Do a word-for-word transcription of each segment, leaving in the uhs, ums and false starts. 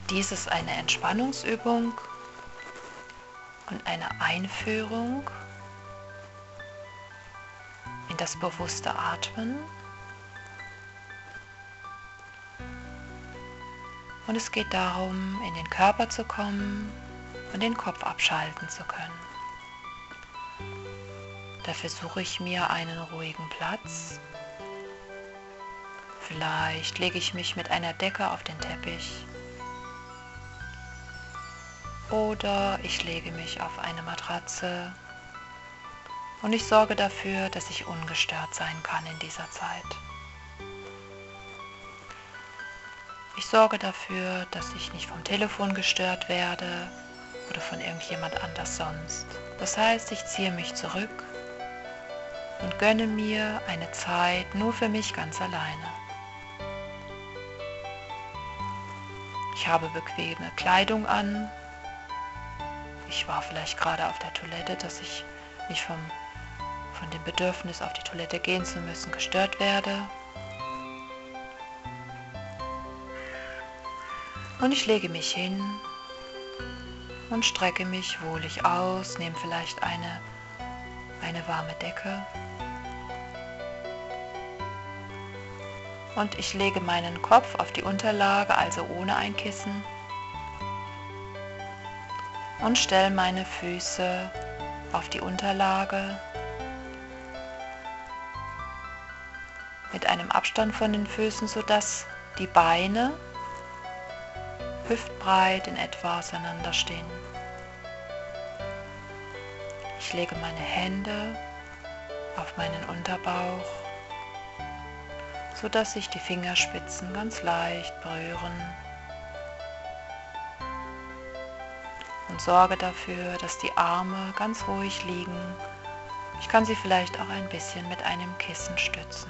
Dies ist eine Entspannungsübung und eine Einführung in das bewusste Atmen. Und es geht darum, in den Körper zu kommen und den Kopf abschalten zu können. Dafür suche ich mir einen ruhigen Platz. Vielleicht lege ich mich mit einer Decke auf den Teppich. Oder ich lege mich auf eine Matratze. Und ich sorge dafür, dass ich ungestört sein kann in dieser Zeit. Ich sorge dafür, dass ich nicht vom Telefon gestört werde oder von irgendjemand anders sonst. Das heißt, ich ziehe mich zurück und gönne mir eine Zeit nur für mich ganz alleine. Ich habe bequeme Kleidung an. Ich war vielleicht gerade auf der Toilette, dass ich nicht vom, von dem Bedürfnis, auf die Toilette gehen zu müssen, gestört werde. Und ich lege mich hin und strecke mich wohlig aus, nehme vielleicht eine, eine warme Decke. Und ich lege meinen Kopf auf die Unterlage, also ohne ein Kissen. Und stelle meine Füße auf die Unterlage mit einem Abstand von den Füßen, sodass die Beine hüftbreit in etwa auseinander stehen. Ich lege meine Hände auf meinen Unterbauch, sodass sich die Fingerspitzen ganz leicht berühren, und sorge dafür, dass die Arme ganz ruhig liegen. Ich kann sie vielleicht auch ein bisschen mit einem Kissen stützen.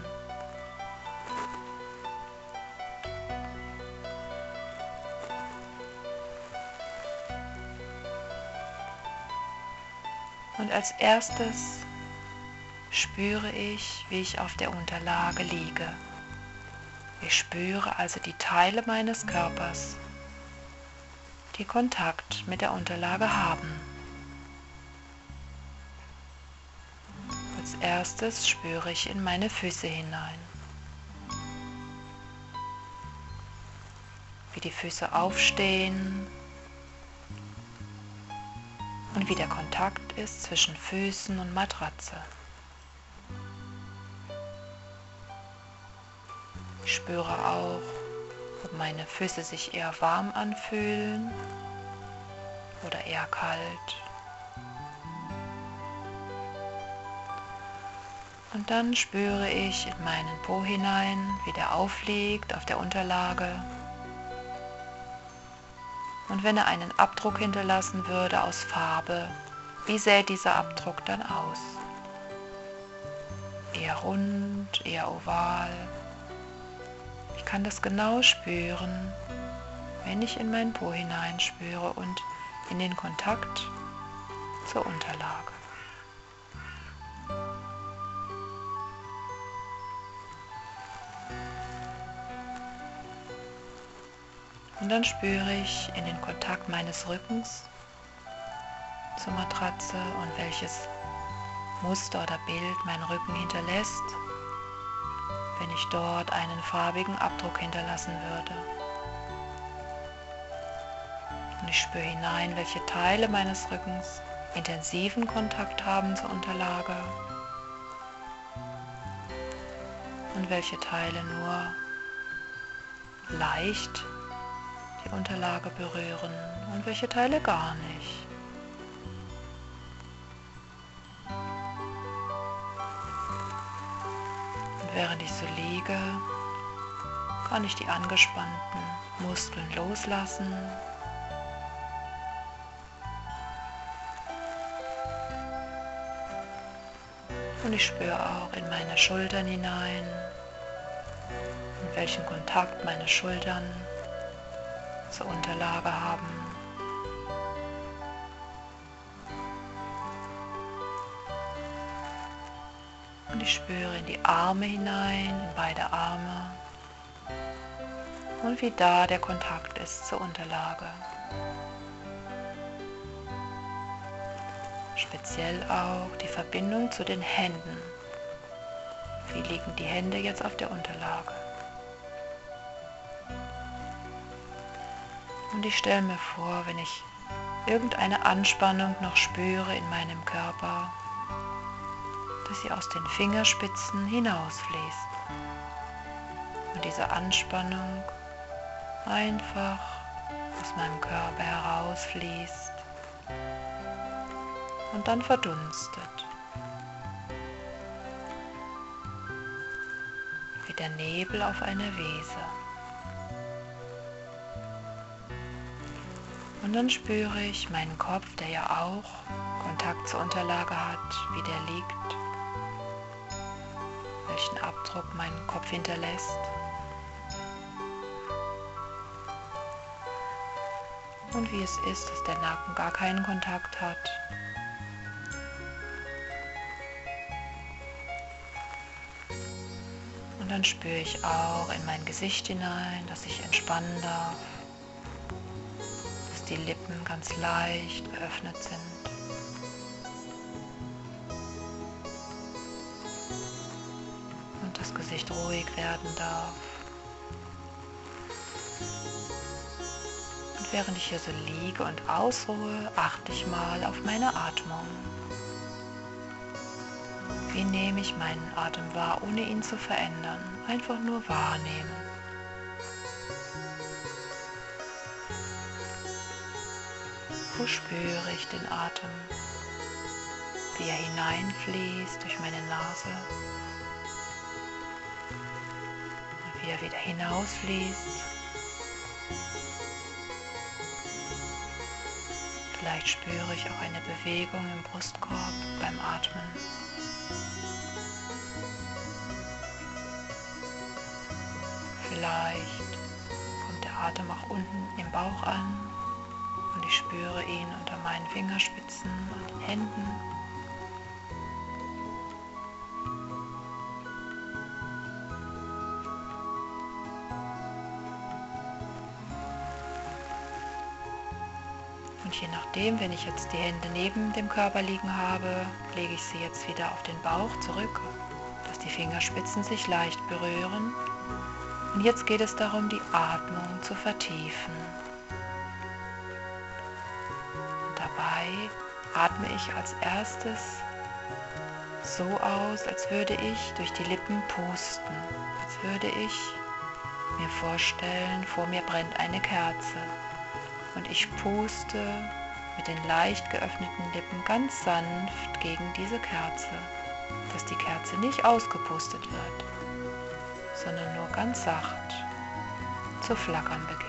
Und als erstes spüre ich, wie ich auf der Unterlage liege. Ich spüre also die Teile meines Körpers, die Kontakt mit der Unterlage haben. Als erstes spüre ich in meine Füße hinein, wie die Füße aufstehen und wie der Kontakt ist zwischen Füßen und Matratze. Ich spüre auch, ob meine Füße sich eher warm anfühlen oder eher kalt. Und dann spüre ich in meinen Po hinein, wie der aufliegt auf der Unterlage. Und wenn er einen Abdruck hinterlassen würde aus Farbe, wie sähe dieser Abdruck dann aus? Eher rund, eher oval. Ich kann das genau spüren, wenn ich in meinen Po hineinspüre und in den Kontakt zur Unterlage. Und dann spüre ich in den Kontakt meines Rückens zur Matratze und welches Muster oder Bild mein Rücken hinterlässt, wenn ich dort einen farbigen Abdruck hinterlassen würde. Und ich spüre hinein, welche Teile meines Rückens intensiven Kontakt haben zur Unterlage und welche Teile nur leicht die Unterlage berühren und welche Teile gar nicht. Und während ich so liege, kann ich die angespannten Muskeln loslassen. Und ich spüre auch in meine Schultern hinein, in welchen Kontakt meine Schultern zur Unterlage haben. Und ich spüre in die Arme hinein, in beide Arme. und wie da der Kontakt ist zur Unterlage. Speziell auch die Verbindung zu den Händen. Wie liegen die Hände jetzt auf der Unterlage? Und ich stelle mir vor, wenn ich irgendeine Anspannung noch spüre in meinem Körper, dass sie aus den Fingerspitzen hinausfließt. Und diese Anspannung einfach aus meinem Körper herausfließt und dann verdunstet. Wie der Nebel auf einer Wiese. Und dann spüre ich meinen Kopf, der ja auch Kontakt zur Unterlage hat, wie der liegt, welchen Abdruck mein Kopf hinterlässt. Und wie es ist, dass der Nacken gar keinen Kontakt hat. Und dann spüre ich auch in mein Gesicht hinein, dass ich entspannen darf, dass die Lippen ganz leicht geöffnet sind. Und das Gesicht ruhig werden darf. Und während ich hier so liege und ausruhe, achte ich mal auf meine Atmung. Wie nehme ich meinen Atem wahr, ohne ihn zu verändern? Einfach nur wahrnehmen. Wo spüre ich den Atem? Wie er hineinfließt durch meine Nase und wie er wieder hinausfließt. Vielleicht spüre ich auch eine Bewegung im Brustkorb beim Atmen. Vielleicht kommt der Atem auch unten im Bauch an und ich spüre ihn unter meinen Fingerspitzen und den Händen. Und je nachdem, wenn ich jetzt die Hände neben dem Körper liegen habe, lege ich sie jetzt wieder auf den Bauch zurück, dass die Fingerspitzen sich leicht berühren. Und jetzt geht es darum, die Atmung zu vertiefen. Und dabei atme ich als erstes so aus, als würde ich durch die Lippen pusten. Als würde ich mir vorstellen, vor mir brennt eine Kerze. Und ich puste mit den leicht geöffneten Lippen ganz sanft gegen diese Kerze, dass die Kerze nicht ausgepustet wird, sondern nur ganz sacht zu flackern beginnt.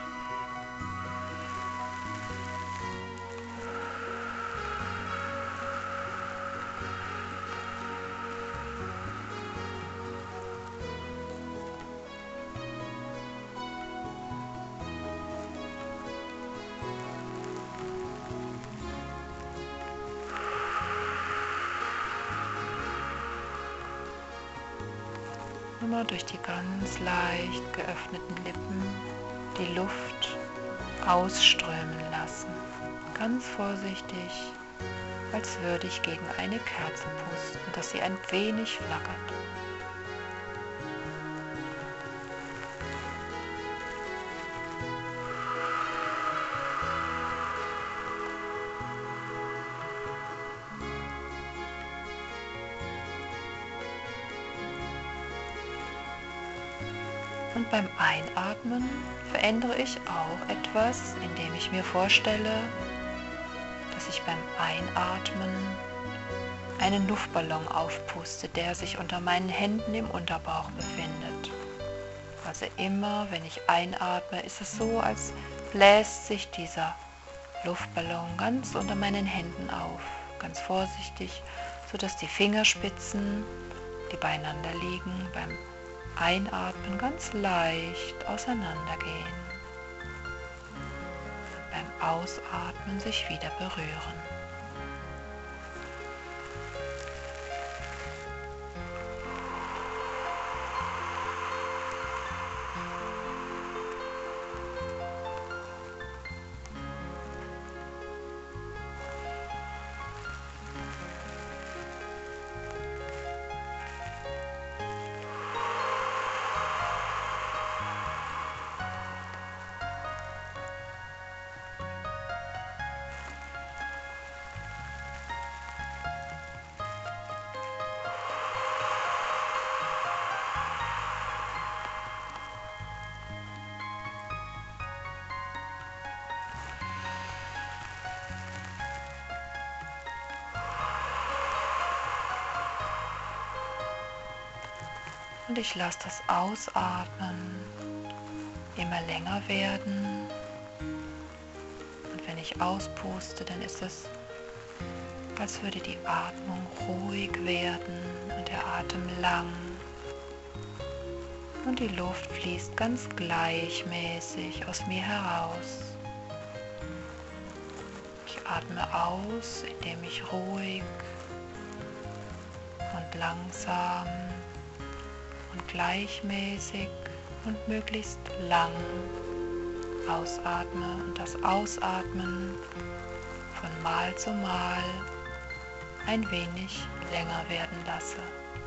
Immer durch die ganz leicht geöffneten Lippen die Luft ausströmen lassen. Ganz vorsichtig, als würde ich gegen eine Kerze pusten, dass sie ein wenig flackert. Und beim Einatmen verändere ich auch etwas, indem ich mir vorstelle, dass ich beim Einatmen einen Luftballon aufpuste, der sich unter meinen Händen im Unterbauch befindet. Also immer, wenn ich einatme, ist es so, als bläst sich dieser Luftballon ganz unter meinen Händen auf, ganz vorsichtig, sodass die Fingerspitzen, die beieinander liegen, beim Einatmen ganz leicht auseinandergehen und beim Ausatmen sich wieder berühren. Und ich lasse das Ausatmen immer länger werden. Und wenn ich auspuste, dann ist es, als würde die Atmung ruhig werden und der Atem lang. Und die Luft fließt ganz gleichmäßig aus mir heraus. Ich atme aus, indem ich ruhig und langsam und gleichmäßig und möglichst lang ausatme und das Ausatmen von Mal zu Mal ein wenig länger werden lasse.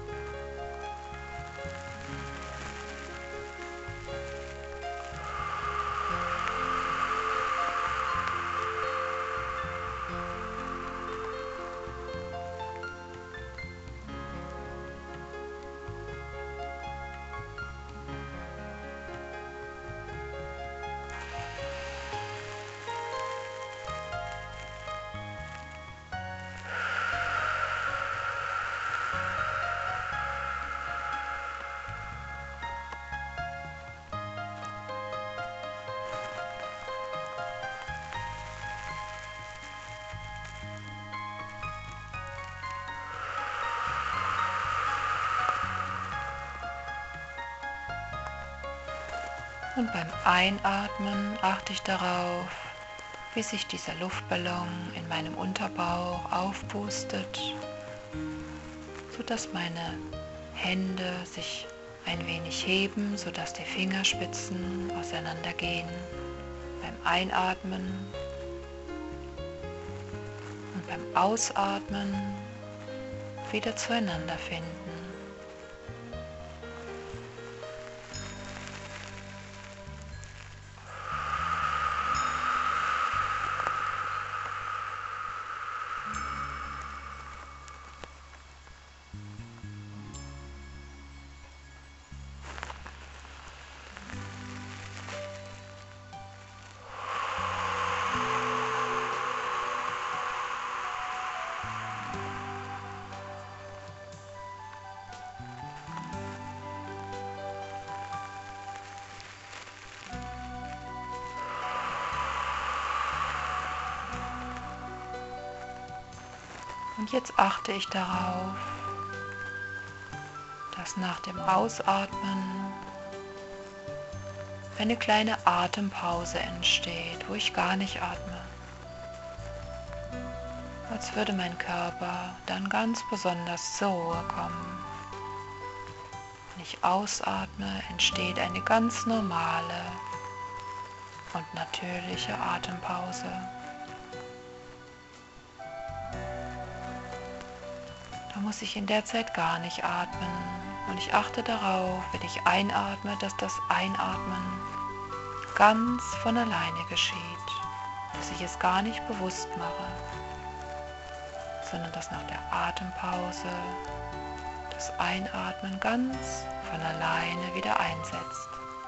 Und beim Einatmen achte ich darauf, wie sich dieser Luftballon in meinem Unterbauch aufpustet, sodass meine Hände sich ein wenig heben, sodass die Fingerspitzen auseinandergehen. Beim Einatmen und beim Ausatmen wieder zueinander finden. Und jetzt achte ich darauf, dass nach dem Ausatmen eine kleine Atempause entsteht, wo ich gar nicht atme. Als würde mein Körper dann ganz besonders zur Ruhe kommen. Wenn ich ausatme, entsteht eine ganz normale und natürliche Atempause. Da muss ich in der Zeit gar nicht atmen und ich achte darauf, wenn ich einatme, dass das Einatmen ganz von alleine geschieht, dass ich es gar nicht bewusst mache, sondern dass nach der Atempause das Einatmen ganz von alleine wieder einsetzt.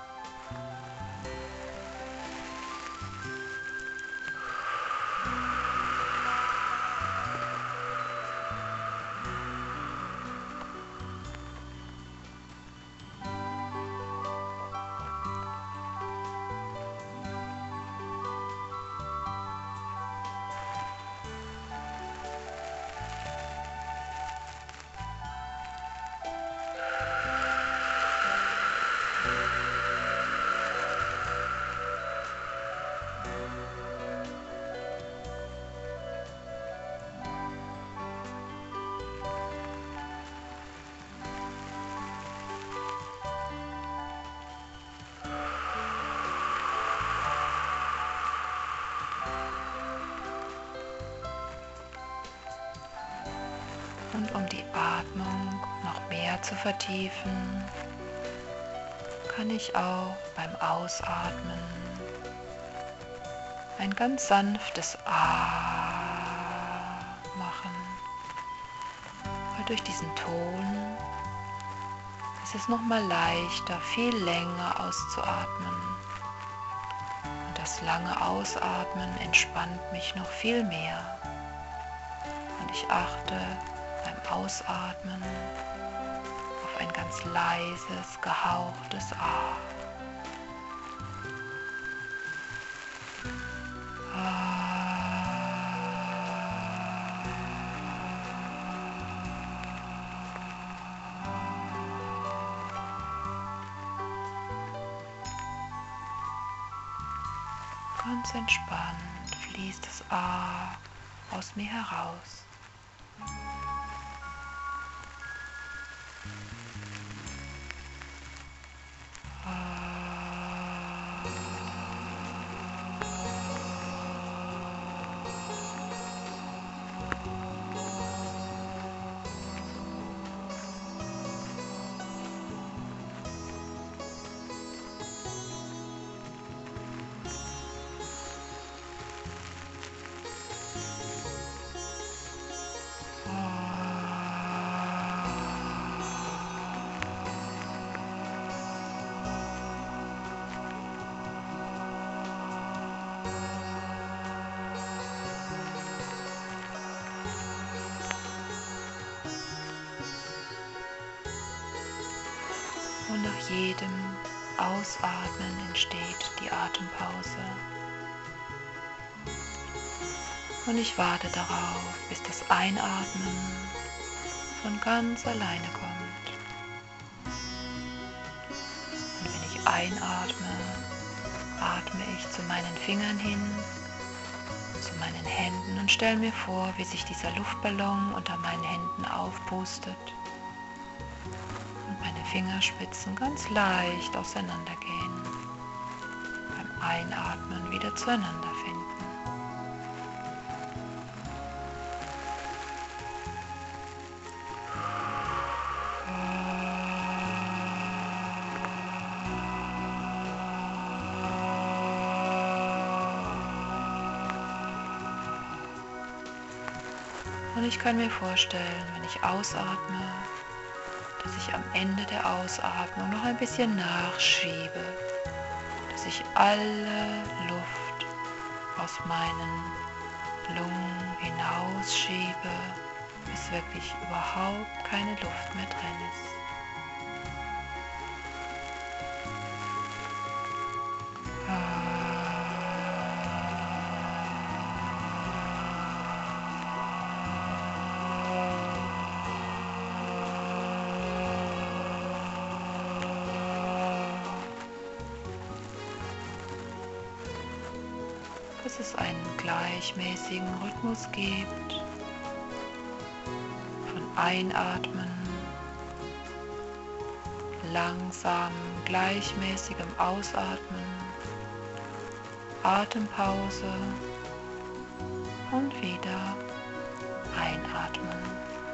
Und um die Atmung noch mehr zu vertiefen, kann ich auch beim Ausatmen ein ganz sanftes Ah machen. Weil durch diesen Ton ist es nochmal leichter, viel länger auszuatmen. Und das lange Ausatmen entspannt mich noch viel mehr. Und ich achte beim Ausatmen auf ein ganz leises, gehauchtes A. Ganz entspannt fließt das A aus mir heraus. Und nach jedem Ausatmen entsteht die Atempause. Und ich warte darauf, bis das Einatmen von ganz alleine kommt. Und wenn ich einatme, atme ich zu meinen Fingern hin, zu meinen Händen und stelle mir vor, wie sich dieser Luftballon unter meinen Händen aufpustet. Meine Fingerspitzen ganz leicht auseinandergehen, beim Einatmen wieder zueinander finden. Und ich kann mir vorstellen, wenn ich ausatme, dass ich am Ende der Ausatmung noch ein bisschen nachschiebe, dass ich alle Luft aus meinen Lungen hinausschiebe, bis wirklich überhaupt keine Luft mehr drin ist. Dass es einen gleichmäßigen Rhythmus gibt von Einatmen, langsam gleichmäßigem Ausatmen, Atempause und wieder einatmen.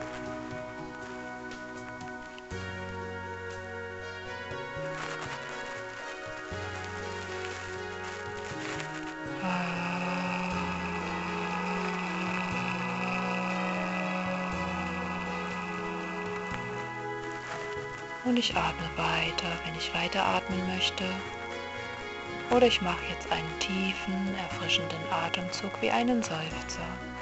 Und ich atme weiter, wenn ich weiter atmen möchte. Oder ich mache jetzt einen tiefen, erfrischenden Atemzug wie einen Seufzer.